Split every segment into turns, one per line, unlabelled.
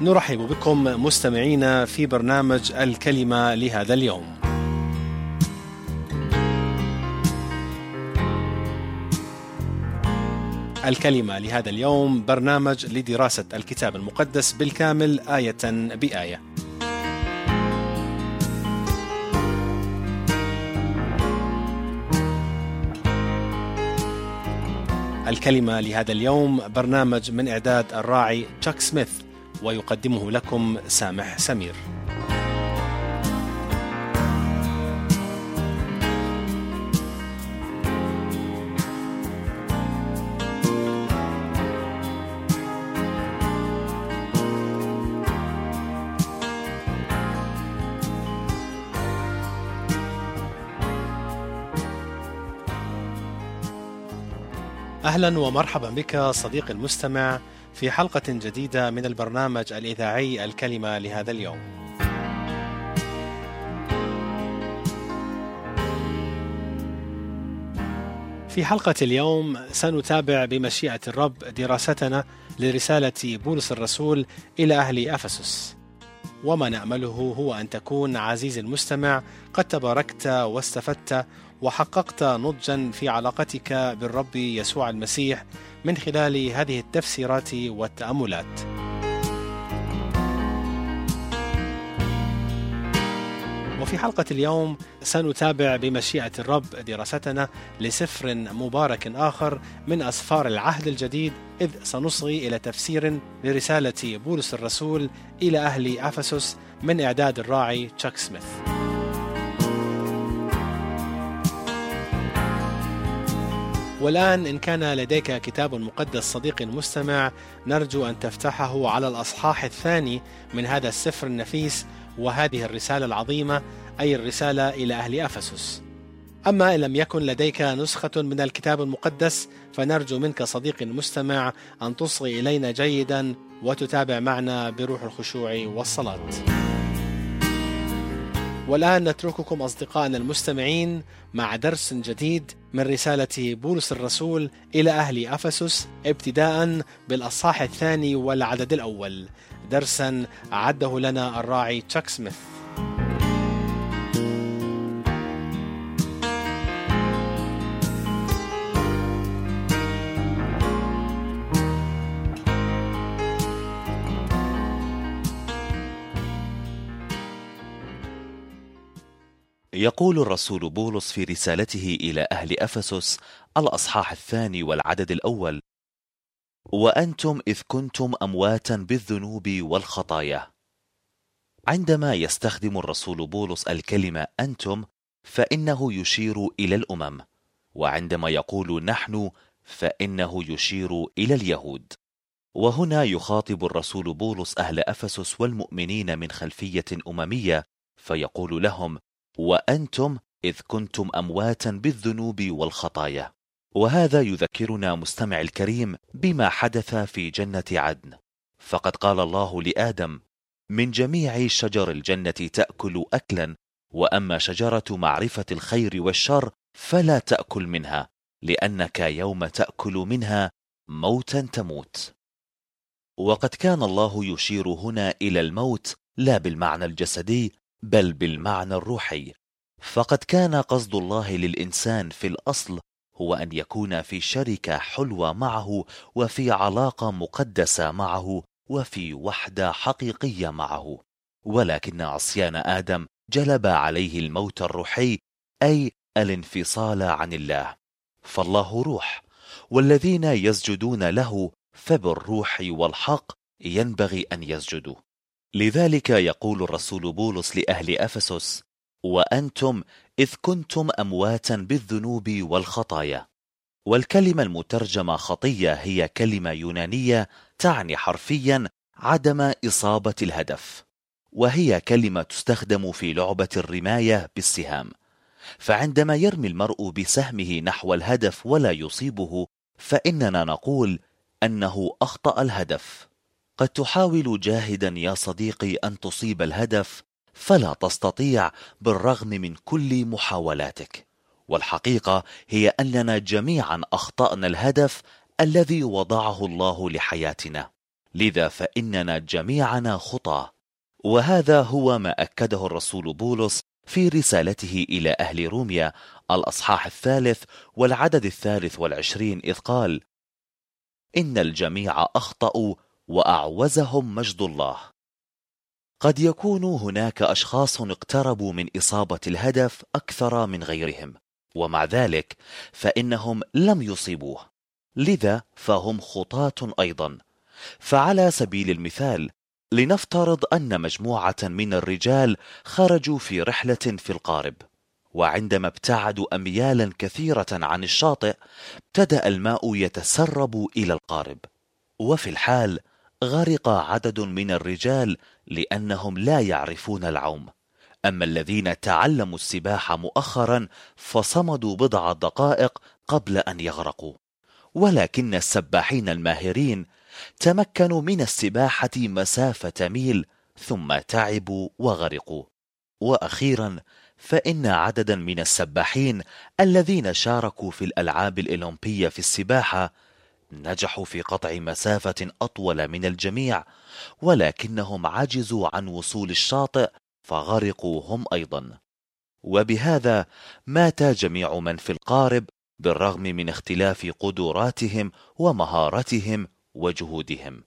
نرحب بكم مستمعينا في برنامج الكلمة لهذا اليوم. الكلمة لهذا اليوم برنامج لدراسة الكتاب المقدس بالكامل آية بآية. الكلمة لهذا اليوم برنامج من إعداد الراعي تشاك سميث، ويقدمه لكم سامح سمير. أهلا ومرحبا بك صديقي المستمع في حلقة جديدة من البرنامج الإذاعي الكلمة لهذا اليوم. في حلقة اليوم سنتابع بمشيئة الرب دراستنا لرسالة بولس الرسول إلى أهل أفسس، وما نأمله هو أن تكون عزيزي المستمع قد تباركت واستفدت وحققت نضجا في علاقتك بالرب يسوع المسيح من خلال هذه التفسيرات والتأملات. وفي حلقة اليوم سنتابع بمشيئة الرب دراستنا لسفر مبارك آخر من أسفار العهد الجديد، إذ سنصغي إلى تفسير لرسالة بولس الرسول إلى أهل أفسس من إعداد الراعي تشاك سميث. والآن إن كان لديك كتاب مقدس صديقي المستمع، نرجو أن تفتحه على الأصحاح الثاني من هذا السفر النفيس وهذه الرسالة العظيمة، أي الرسالة إلى أهل أفسس. أما إن لم يكن لديك نسخة من الكتاب المقدس، فنرجو منك صديقي المستمع أن تصغي إلينا جيدا وتتابع معنا بروح الخشوع والصلاة. والآن نترككم أصدقائنا المستمعين مع درس جديد من رسالة بولس الرسول إلى أهل أفسس، ابتداء بالأصحاح الثاني والعدد الأول، درسا أعده لنا الراعي تشاك سميث.
يقول الرسول بولس في رسالته إلى أهل أفسس الأصحاح الثاني والعدد الأول: وأنتم إذ كنتم أمواتا بالذنوب والخطايا. عندما يستخدم الرسول بولس الكلمة أنتم فإنه يشير إلى الأمم، وعندما يقول نحن فإنه يشير إلى اليهود. وهنا يخاطب الرسول بولس أهل أفسس والمؤمنين من خلفية أممية، فيقول لهم: وأنتم إذ كنتم أمواتا بالذنوب والخطايا. وهذا يذكرنا مستمع الكريم بما حدث في جنة عدن، فقد قال الله لآدم: من جميع شجر الجنة تأكل أكلا، وأما شجرة معرفة الخير والشر فلا تأكل منها، لأنك يوم تأكل منها موتا تموت. وقد كان الله يشير هنا إلى الموت لا بالمعنى الجسدي بل بالمعنى الروحي، فقد كان قصد الله للإنسان في الأصل هو أن يكون في شركة حلوة معه، وفي علاقة مقدسة معه، وفي وحدة حقيقية معه. ولكن عصيان آدم جلب عليه الموت الروحي، أي الانفصال عن الله، فالله روح، والذين يسجدون له فبالروح والحق ينبغي أن يسجدوا. لذلك يقول الرسول بولس لأهل أفسس: وأنتم إذ كنتم أمواتا بالذنوب والخطايا. والكلمة المترجمة خطية هي كلمة يونانية تعني حرفيا عدم إصابة الهدف، وهي كلمة تستخدم في لعبة الرماية بالسهام. فعندما يرمي المرء بسهمه نحو الهدف ولا يصيبه، فإننا نقول أنه أخطأ الهدف. قد تحاول جاهدا يا صديقي أن تصيب الهدف، فلا تستطيع بالرغم من كل محاولاتك. والحقيقة هي أننا جميعا أخطأنا الهدف الذي وضعه الله لحياتنا. لذا فإننا جميعنا خطاة. وهذا هو ما أكده الرسول بولس في رسالته إلى أهل روميا الأصحاح 3 والعدد 23 إذ قال: إن الجميع أخطأوا وأعوزهم مجد الله. قد يكون هناك أشخاص اقتربوا من إصابة الهدف أكثر من غيرهم، ومع ذلك فإنهم لم يصيبوه، لذا فهم خطاة أيضا. فعلى سبيل المثال، لنفترض أن مجموعة من الرجال خرجوا في رحلة في القارب، وعندما ابتعدوا أميالا كثيرة عن الشاطئ ابتدأ الماء يتسرب إلى القارب، وفي الحال غرق عدد من الرجال لأنهم لا يعرفون العوم. أما الذين تعلموا السباحة مؤخرا فصمدوا بضع دقائق قبل أن يغرقوا، ولكن السباحين الماهرين تمكنوا من السباحة مسافة ميل ثم تعبوا وغرقوا. وأخيرا فإن عددا من السباحين الذين شاركوا في الألعاب الأولمبية في السباحة نجحوا في قطع مسافة أطول من الجميع، ولكنهم عجزوا عن وصول الشاطئ فغرقوا هم أيضا. وبهذا مات جميع من في القارب بالرغم من اختلاف قدراتهم ومهارتهم وجهودهم.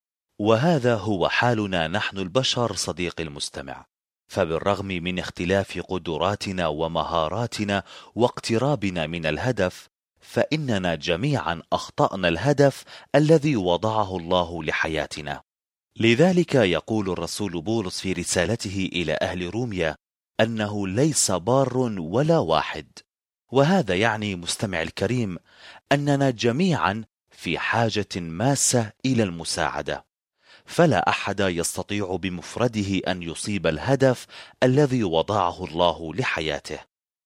وهذا هو حالنا نحن البشر صديقي المستمع، فبالرغم من اختلاف قدراتنا ومهاراتنا واقترابنا من الهدف، فإننا جميعا أخطأنا الهدف الذي وضعه الله لحياتنا. لذلك يقول الرسول بولس في رسالته إلى أهل روميا أنه ليس بار ولا واحد. وهذا يعني مستمع الكريم أننا جميعا في حاجة ماسة إلى المساعدة، فلا أحد يستطيع بمفرده أن يصيب الهدف الذي وضعه الله لحياته.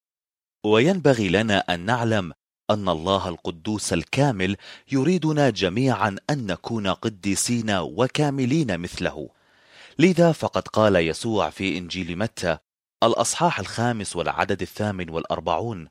وينبغي لنا أن نعلم أن الله القدوس الكامل يريدنا جميعا أن نكون قديسين وكاملين مثله. لذا فقد قال يسوع في إنجيل متى الأصحاح 5 والعدد 48: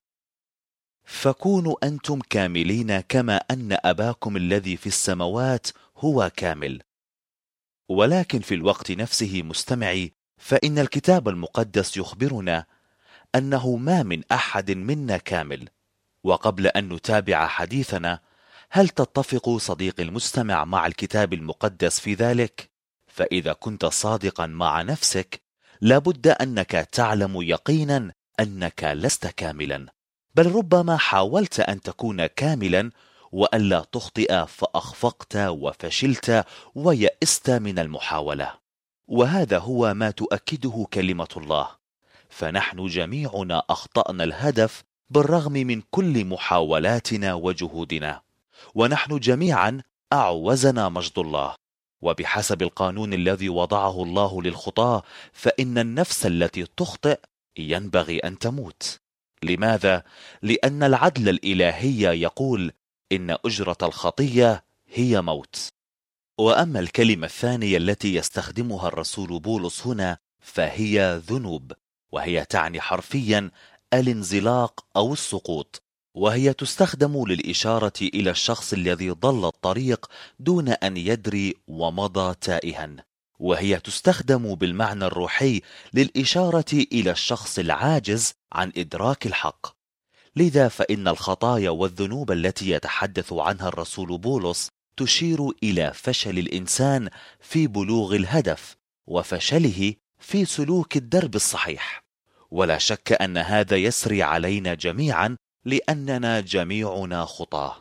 فكونوا أنتم كاملين كما أن أباكم الذي في السماوات هو كامل. ولكن في الوقت نفسه مستمعي، فإن الكتاب المقدس يخبرنا أنه ما من أحد منا كامل. وقبل أن نتابع حديثنا، هل تتفق صديقي المستمع مع الكتاب المقدس في ذلك؟ فإذا كنت صادقا مع نفسك لابد أنك تعلم يقينا أنك لست كاملا، بل ربما حاولت أن تكون كاملا وألا تخطئ فأخفقت وفشلت ويئست من المحاولة. وهذا هو ما تؤكده كلمة الله، فنحن جميعنا أخطأنا الهدف بالرغم من كل محاولاتنا وجهودنا، ونحن جميعا أعوزنا مجد الله. وبحسب القانون الذي وضعه الله للخطاة، فإن النفس التي تخطئ ينبغي أن تموت. لماذا؟ لأن العدل الإلهي يقول إن أجرة الخطية هي موت. وأما الكلمة الثانية التي يستخدمها الرسول بولس هنا فهي ذنوب، وهي تعني حرفيا الانزلاق أو السقوط، وهي تستخدم للإشارة إلى الشخص الذي ضل الطريق دون أن يدري ومضى تائها، وهي تستخدم بالمعنى الروحي للإشارة إلى الشخص العاجز عن إدراك الحق. لذا فإن الخطايا والذنوب التي يتحدث عنها الرسول بولس تشير إلى فشل الإنسان في بلوغ الهدف وفشله في سلوك الدرب الصحيح. ولا شك أن هذا يسري علينا جميعا لأننا جميعنا خطاة.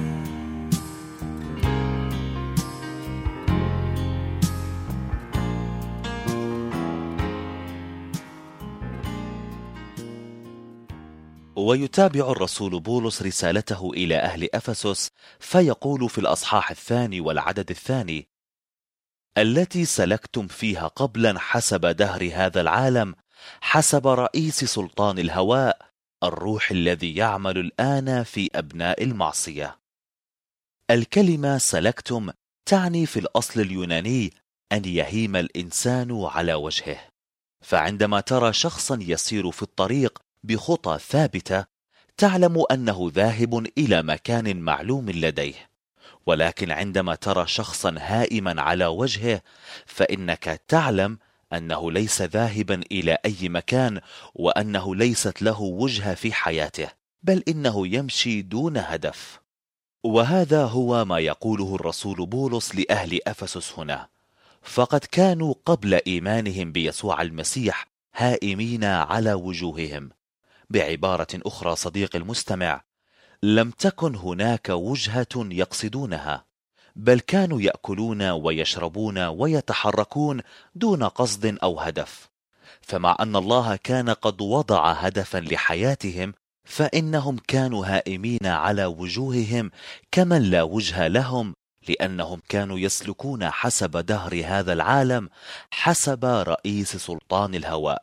ويتابع الرسول بولس رسالته إلى أهل أفسس فيقول في الأصحاح 2 والعدد 2: التي سلكتم فيها قبلا حسب دهر هذا العالم، حسب رئيس سلطان الهواء، الروح الذي يعمل الآن في أبناء المعصية. الكلمة سلكتم تعني في الأصل اليوناني أن يهيم الإنسان على وجهه. فعندما ترى شخصا يسير في الطريق بخطى ثابتة تعلم أنه ذاهب إلى مكان معلوم لديه، ولكن عندما ترى شخصا هائما على وجهه فإنك تعلم أنه ليس ذاهبا إلى أي مكان، وأنه ليست له وجهة في حياته، بل إنه يمشي دون هدف. وهذا هو ما يقوله الرسول بولس لأهل أفسس هنا، فقد كانوا قبل إيمانهم بيسوع المسيح هائمين على وجوههم. بعبارة أخرى صديق المستمع، لم تكن هناك وجهة يقصدونها، بل كانوا يأكلون ويشربون ويتحركون دون قصد أو هدف. فمع أن الله كان قد وضع هدفا لحياتهم، فإنهم كانوا هائمين على وجوههم كمن لا وجه لهم، لأنهم كانوا يسلكون حسب دهر هذا العالم، حسب رئيس سلطان الهواء.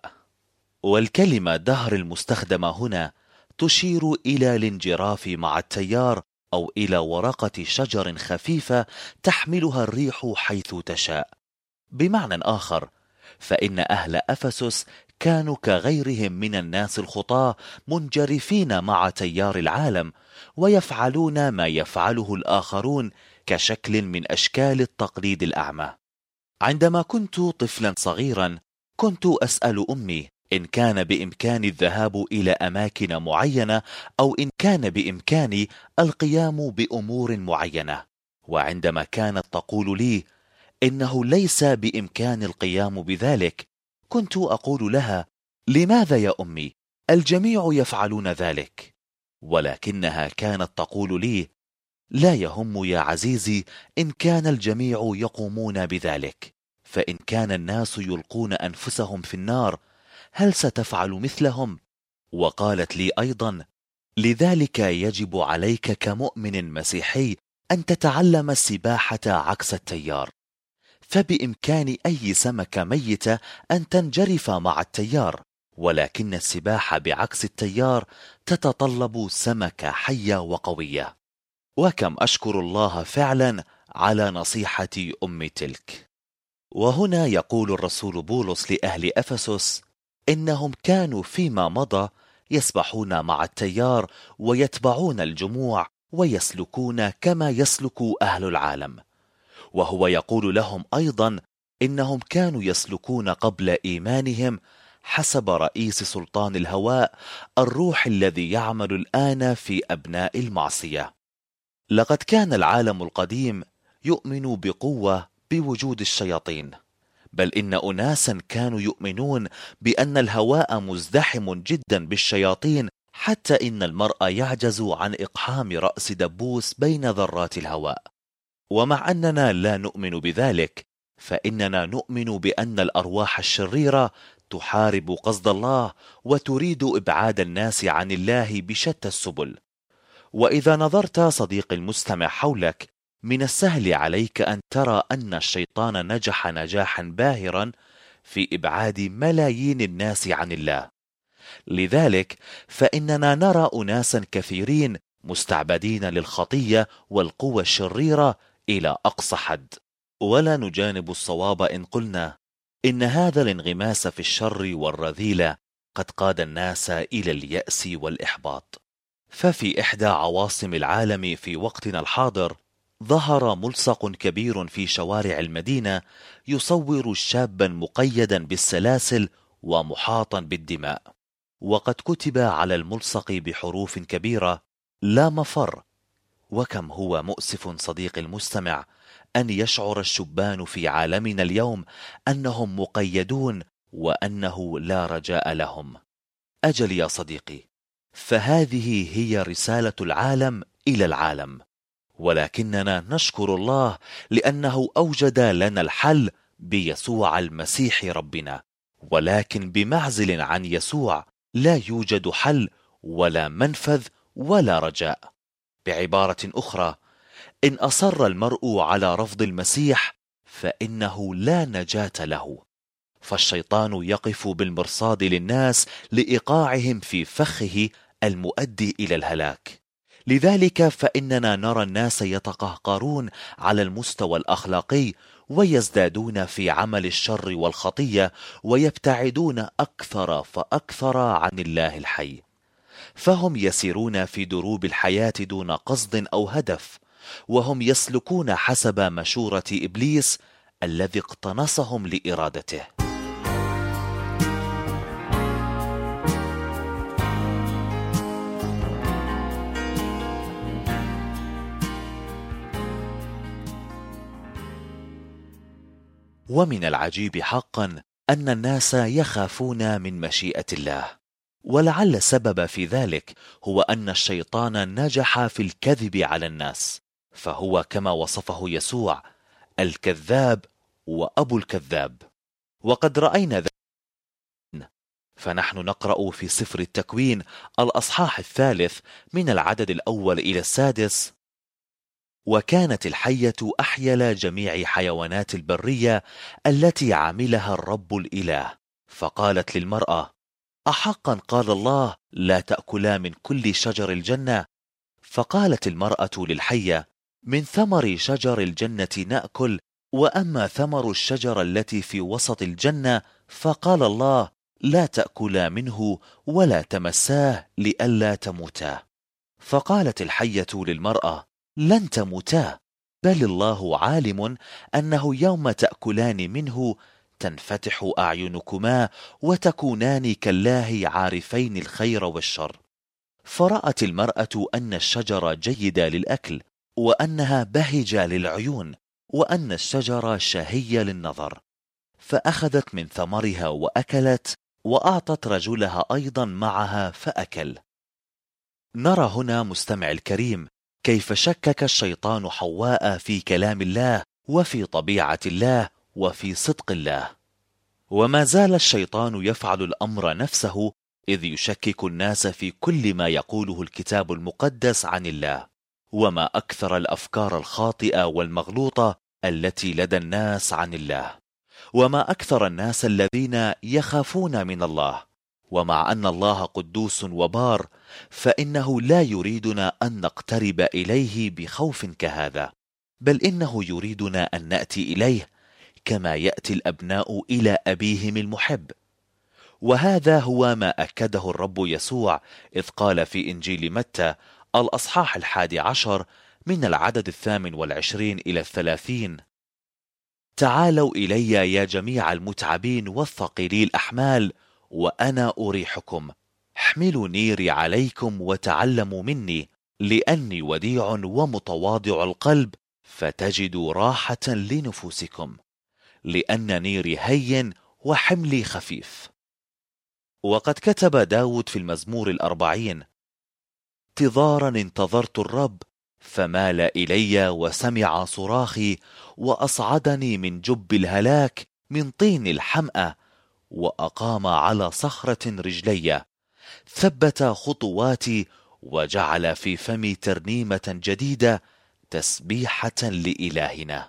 والكلمة دهر المستخدمة هنا تشير إلى الانجراف مع التيار، أو إلى ورقة شجر خفيفة تحملها الريح حيث تشاء. بمعنى آخر، فإن أهل أفسس كانوا كغيرهم من الناس الخطاة منجرفين مع تيار العالم، ويفعلون ما يفعله الآخرون كشكل من أشكال التقليد الأعمى. عندما كنت طفلا صغيرا كنت أسأل أمي إن كان بإمكاني الذهاب إلى أماكن معينة، أو إن كان بإمكاني القيام بأمور معينة، وعندما كانت تقول لي إنه ليس بإمكان القيام بذلك، كنت أقول لها: لماذا يا أمي؟ الجميع يفعلون ذلك. ولكنها كانت تقول لي: لا يهم يا عزيزي إن كان الجميع يقومون بذلك، فإن كان الناس يلقون أنفسهم في النار، هل ستفعل مثلهم؟ وقالت لي أيضا: لذلك يجب عليك كمؤمن مسيحي أن تتعلم السباحة عكس التيار، فبإمكان أي سمكة ميتة أن تنجرف مع التيار، ولكن السباحة بعكس التيار تتطلب سمكة حية وقوية. وكم أشكر الله فعلا على نصيحة أمي تلك. وهنا يقول الرسول بولس لأهل أفسس إنهم كانوا فيما مضى يسبحون مع التيار ويتبعون الجموع ويسلكون كما يسلك أهل العالم. وهو يقول لهم أيضا إنهم كانوا يسلكون قبل إيمانهم حسب رئيس سلطان الهواء، الروح الذي يعمل الآن في أبناء المعصية. لقد كان العالم القديم يؤمن بقوة بوجود الشياطين، بل إن أناسا كانوا يؤمنون بأن الهواء مزدحم جدا بالشياطين، حتى إن المرء يعجز عن إقحام رأس دبوس بين ذرات الهواء. ومع أننا لا نؤمن بذلك، فإننا نؤمن بأن الأرواح الشريرة تحارب قصد الله وتريد إبعاد الناس عن الله بشتى السبل. وإذا نظرت صديق المستمع حولك، من السهل عليك أن ترى أن الشيطان نجح نجاحا باهرا في إبعاد ملايين الناس عن الله. لذلك فإننا نرى أناسا كثيرين مستعبدين للخطية والقوى الشريرة إلى أقصى حد. ولا نجانب الصواب إن قلنا إن هذا الانغماس في الشر والرذيلة قد قاد الناس إلى اليأس والإحباط. ففي إحدى عواصم العالم في وقتنا الحاضر ظهر ملصق كبير في شوارع المدينة يصور شابا مقيدا بالسلاسل ومحاطا بالدماء، وقد كتب على الملصق بحروف كبيرة: لا مفر. وكم هو مؤسف صديق المستمع أن يشعر الشبان في عالمنا اليوم أنهم مقيدون وأنه لا رجاء لهم. أجل يا صديقي، فهذه هي رسالة العالم إلى العالم، ولكننا نشكر الله لأنه أوجد لنا الحل بيسوع المسيح ربنا. ولكن بمعزل عن يسوع لا يوجد حل ولا منفذ ولا رجاء. بعبارة أخرى، إن أصر المرء على رفض المسيح فإنه لا نجاة له، فالشيطان يقف بالمرصاد للناس لإيقاعهم في فخه المؤدي إلى الهلاك. لذلك فإننا نرى الناس يتقهقرون على المستوى الأخلاقي ويزدادون في عمل الشر والخطية ويبتعدون أكثر فأكثر عن الله الحي، فهم يسيرون في دروب الحياة دون قصد أو هدف، وهم يسلكون حسب مشورة إبليس الذي اقتنصهم لإرادته. ومن العجيب حقا أن الناس يخافون من مشيئة الله، ولعل السبب في ذلك هو أن الشيطان نجح في الكذب على الناس، فهو كما وصفه يسوع الكذاب وأبو الكذاب. وقد رأينا ذلك، فنحن نقرأ في سفر التكوين الأصحاح 3 من العدد الأول إلى 6: وكانت الحية أحيل جميع حيوانات البرية التي عملها الرب الإله، فقالت للمرأة: أحقا قال الله لا تأكلا من كل شجر الجنة؟ فقالت المرأة للحية: من ثمر شجر الجنة نأكل، وأما ثمر الشجرة التي في وسط الجنة فقال الله لا تأكلا منه ولا تمساه لئلا تموتا. فقالت الحية للمرأة: لن تموتا، بل الله عالم أنه يوم تأكلان منه تنفتح أعينكما وتكونان كالله عارفين الخير والشر. فرأت المرأة أن الشجرة جيدة للأكل، وأنها بهجة للعيون، وأن الشجرة شهية للنظر، فأخذت من ثمرها وأكلت، وأعطت رجلها أيضا معها فأكل. نرى هنا مستمع الكريم كيف شكك الشيطان حواء في كلام الله وفي طبيعة الله وفي صدق الله. وما زال الشيطان يفعل الأمر نفسه، إذ يشكك الناس في كل ما يقوله الكتاب المقدس عن الله. وما أكثر الأفكار الخاطئة والمغلوطة التي لدى الناس عن الله، وما أكثر الناس الذين يخافون من الله. ومع أن الله قدوس وبار، فإنه لا يريدنا أن نقترب إليه بخوف كهذا، بل إنه يريدنا أن نأتي إليه كما يأتي الأبناء إلى أبيهم المحب. وهذا هو ما أكده الرب يسوع إذ قال في إنجيل متى الأصحاح 11 من العدد 28 إلى 30: تعالوا إلي يا جميع المتعبين والثقيلي الأحمال وأنا أريحكم. احملوا نيري عليكم وتعلموا مني، لأني وديع ومتواضع القلب، فتجدوا راحة لنفوسكم، لأن نيري هين وحملي خفيف. وقد كتب داود في المزمور 40: انتظارا انتظرت الرب، فمال إلي وسمع صراخي، وأصعدني من جب الهلاك، من طين الحمأة، وأقام على صخرة رجلي، ثبت خطواتي، وجعل في فمي ترنيمة جديدة، تسبيحة لإلهنا.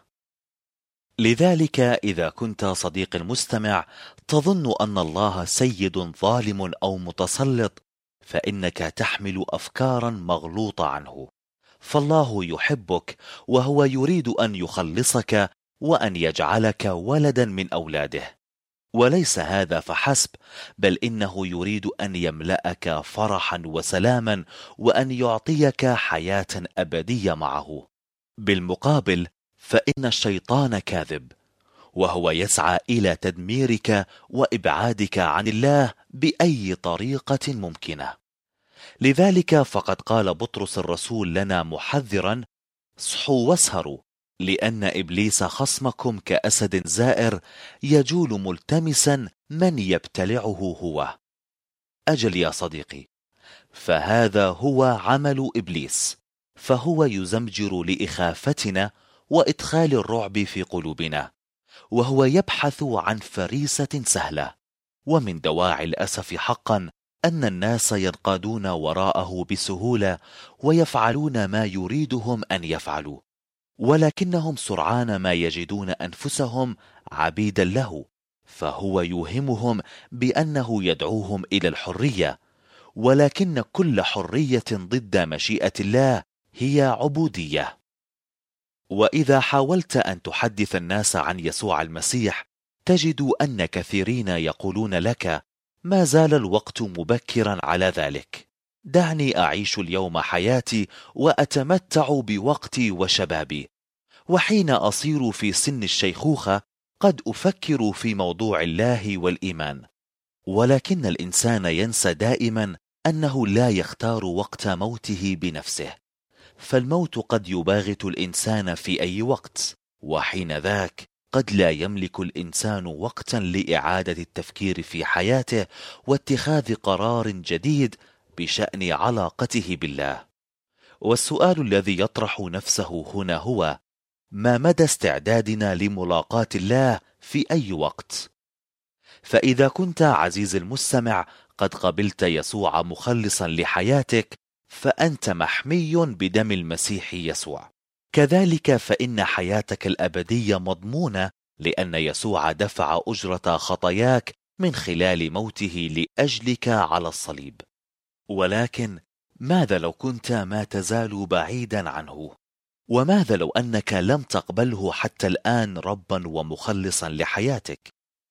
لذلك إذا كنت صديق المستمع تظن أن الله سيد ظالم أو متسلط، فإنك تحمل أفكارا مغلوطة عنه. فالله يحبك، وهو يريد أن يخلصك وأن يجعلك ولدا من أولاده. وليس هذا فحسب، بل إنه يريد أن يملأك فرحا وسلاما، وأن يعطيك حياة أبدية معه. بالمقابل فإن الشيطان كاذب، وهو يسعى إلى تدميرك وإبعادك عن الله بأي طريقة ممكنة. لذلك فقد قال بطرس الرسول لنا محذرا: اصحوا واسهروا، لأن إبليس خصمكم كأسد زائر يجول ملتمسا من يبتلعه هو. أجل يا صديقي، فهذا هو عمل إبليس، فهو يزمجر لإخافتنا وإدخال الرعب في قلوبنا، وهو يبحث عن فريسة سهلة. ومن دواعي الأسف حقا أن الناس ينقادون وراءه بسهولة، ويفعلون ما يريدهم أن يفعلوا، ولكنهم سرعان ما يجدون أنفسهم عبيدا له، فهو يوهمهم بأنه يدعوهم إلى الحرية، ولكن كل حرية ضد مشيئة الله هي عبودية. وإذا حاولت أن تحدث الناس عن يسوع المسيح تجد أن كثيرين يقولون لك: ما زال الوقت مبكرا على ذلك. دعني أعيش اليوم حياتي وأتمتع بوقتي وشبابي، وحين أصير في سن الشيخوخة قد أفكر في موضوع الله والإيمان. ولكن الإنسان ينسى دائما أنه لا يختار وقت موته بنفسه، فالموت قد يباغت الإنسان في أي وقت، وحين ذاك قد لا يملك الإنسان وقتا لإعادة التفكير في حياته واتخاذ قرار جديد بشأن علاقته بالله. والسؤال الذي يطرح نفسه هنا هو: ما مدى استعدادنا لملاقاة الله في أي وقت؟ فإذا كنت عزيز المستمع قد قبلت يسوع مخلصا لحياتك، فأنت محمي بدم المسيح يسوع. كذلك فإن حياتك الأبدية مضمونة، لأن يسوع دفع أجرة خطاياك من خلال موته لأجلك على الصليب. ولكن ماذا لو كنت ما تزال بعيدا عنه؟ وماذا لو أنك لم تقبله حتى الآن ربا ومخلصا لحياتك؟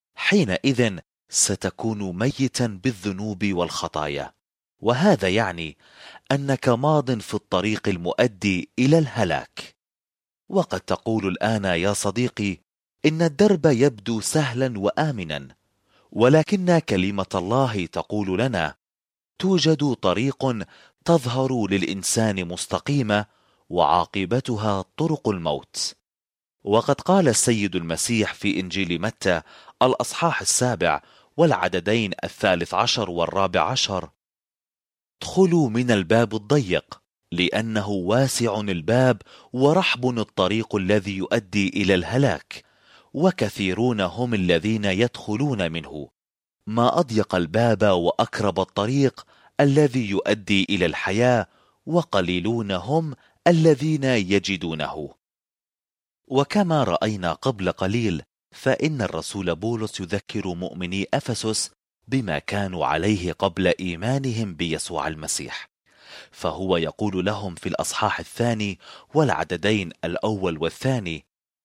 حينئذ ستكون ميتا بالذنوب والخطايا، وهذا يعني أنك ماض في الطريق المؤدي إلى الهلاك. وقد تقول الآن يا صديقي إن الدرب يبدو سهلا وآمنا، ولكن كلمة الله تقول لنا: توجد طريق تظهر للإنسان مستقيمة وعاقبتها طرق الموت. وقد قال السيد المسيح في إنجيل متى الأصحاح 7 والعددين 13 و14: ادخلوا من الباب الضيق، لأنه واسع الباب ورحب الطريق الذي يؤدي إلى الهلاك، وكثيرون هم الذين يدخلون منه. ما أضيق الباب وأكرب الطريق الذي يؤدي إلى الحياة، وقليلون هم الذين يجدونه. وكما رأينا قبل قليل، فإن الرسول بولس يذكر مؤمني أفسس بما كانوا عليه قبل إيمانهم بيسوع المسيح، فهو يقول لهم في الأصحاح 2 والعددين 1 و2: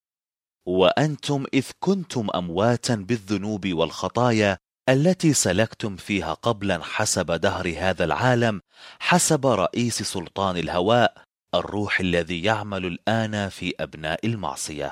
وأنتم إذ كنتم أمواتا بالذنوب والخطايا التي سلكتم فيها قبلا حسب دهر هذا العالم، حسب رئيس سلطان الهواء، الروح الذي يعمل الآن في أبناء المعصية.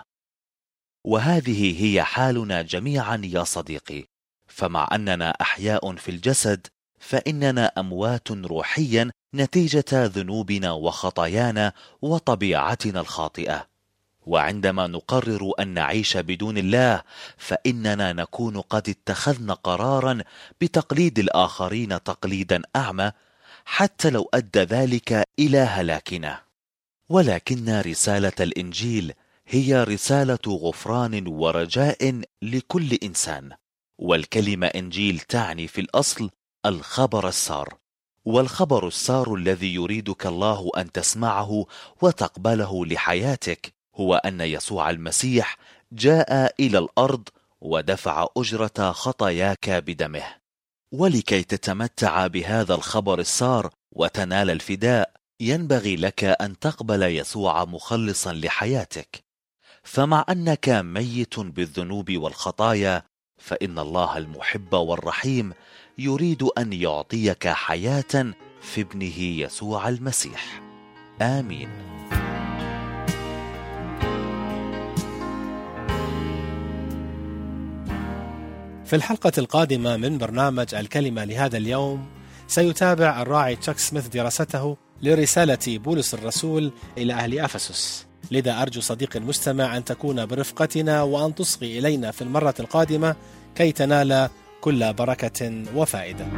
وهذه هي حالنا جميعا يا صديقي، فمع أننا أحياء في الجسد فإننا أموات روحيا نتيجة ذنوبنا وخطايانا وطبيعتنا الخاطئة. وعندما نقرر أن نعيش بدون الله فإننا نكون قد اتخذنا قرارا بتقليد الآخرين تقليدا أعمى، حتى لو أدى ذلك إلى هلاكنا. ولكن رسالة الإنجيل هي رسالة غفران ورجاء لكل إنسان. والكلمة إنجيل تعني في الأصل الخبر السار، والخبر السار الذي يريدك الله أن تسمعه وتقبله لحياتك هو أن يسوع المسيح جاء إلى الأرض ودفع أجرة خطاياك بدمه. ولكي تتمتع بهذا الخبر السار وتنال الفداء ينبغي لك أن تقبل يسوع مخلصا لحياتك. فمع أنك ميت بالذنوب والخطايا فإن الله المحب والرحيم يريد أن يعطيك حياة في ابنه يسوع المسيح. آمين.
في الحلقة القادمة من برنامج الكلمة لهذا اليوم سيتابع الراعي تشاك سميث دراسته لرسالة بولس الرسول إلى أهل أفسس. لذا أرجو صديقي المستمع أن تكون برفقتنا وأن تصغي إلينا في المرة القادمة كي تنال كل بركة وفائدة.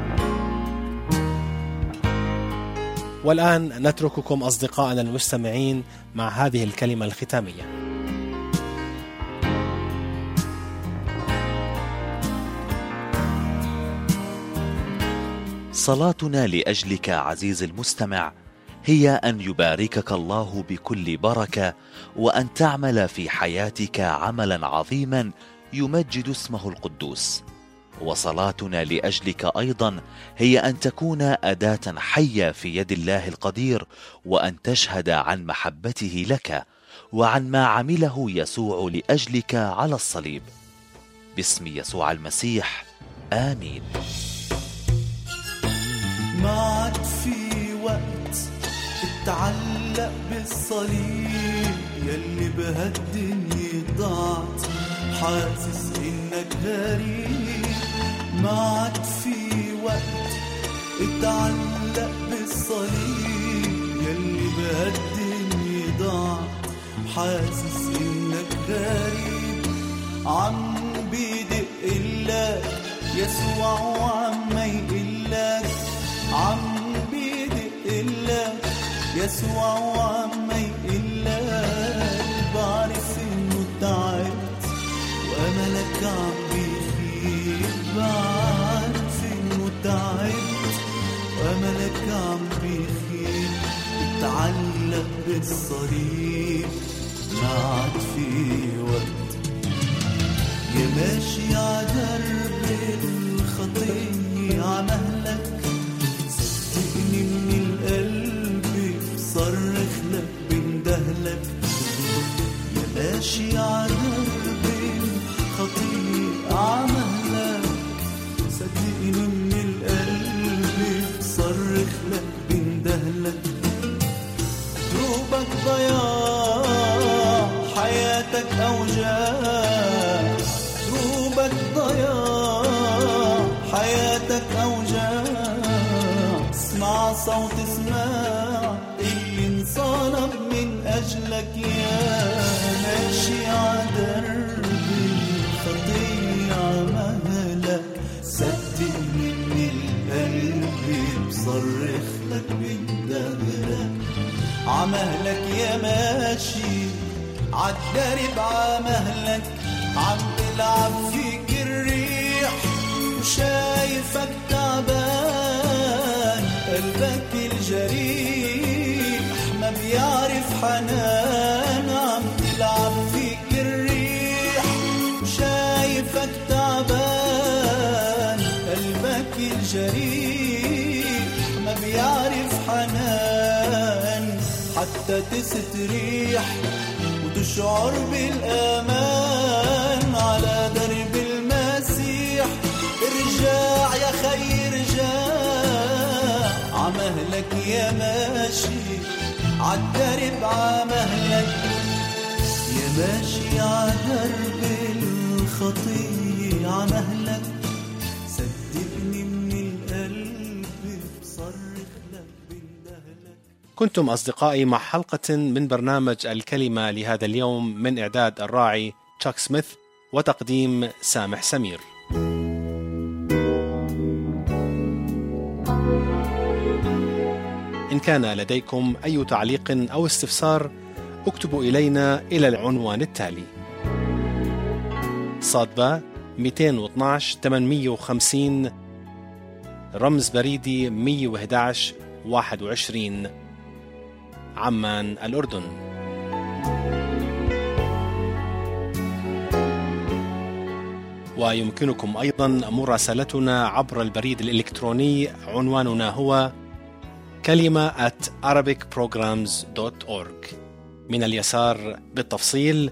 والآن نترككم أصدقائنا المستمعين مع هذه الكلمة الختامية.
صلاتنا لأجلك عزيز المستمع هي أن يباركك الله بكل بركة، وأن تعمل في حياتك عملا عظيما يمجد اسمه القدوس. وصلاتنا لأجلك أيضا هي أن تكون أداة حية في يد الله القدير، وأن تشهد عن محبته لك وعن ما عمله يسوع لأجلك على الصليب. باسم يسوع المسيح، آمين.
معك في اتعلق بالصليب يلي بهالدنيا ضاعت، حاسس انك غريب ما عاد في وقت. اتعلق بالصليب يلي بهالدنيا ضاعت، حاسس انك غريب. عم بيدقلك يسوع وعم يقلك، عم بيدقلك يسوع وعم يقلك. بعرف انه تعبت واملك عم بيخيب، بعرف انه تعبت واملك عم بيخيب. اتعلق بالصليب ما عاد في وقت. يا ماشي عدرب الخطية عمهلك، صدقني من القلب بصرخ لك بندهلك. يا ماشي عدرب الخطية عمهلك، صدقني من القلب بصرخ لك بندهلك. دروبك ضياع حياتك أوجاع، دروبك ضياع حياتك أوجاع. اسمع صوت اسمع اللي انصلب من أجلك. يا ماشي عدرب الخطية عمهلك، صدقني من القلب بصرخ لك بندهلك. عمهلك يا ماشي عالدرب عمهلك، عم تلعب فيك الريح وشايفك تعبان. قلبك الجريح ما بيعرف حنان، عم تلعب فيك الريح وشايفك تعبان. قلبك الجريح ما بيعرف حنان، حتى تستريح وتشعر بالأمان على درب المسيح. ارجع يا خي ارجع، عمهلك يا ماشي عالدرب عمهلك. يا ماشي عالدرب الخطية عمهلك، صدقني من القلب بصرخ لك بندهلك.
كنتم أصدقائي مع حلقة من برنامج الكلمة لهذا اليوم، من إعداد الراعي تشاك سميث وتقديم سامح سمير. إن كان لديكم أي تعليق أو استفسار اكتبوا إلينا إلى العنوان التالي: صادبة 212 850 رمز بريدي 111 21 عمان الأردن. ويمكنكم أيضا مراسلتنا عبر البريد الإلكتروني، عنواننا هو kalima@arabicprograms.org. من اليسار بالتفصيل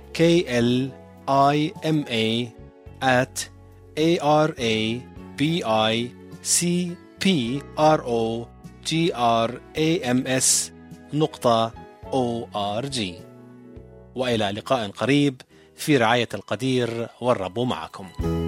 kalima@arabicprograms.org. وإلى لقاء قريب في رعاية القدير، والرب معكم.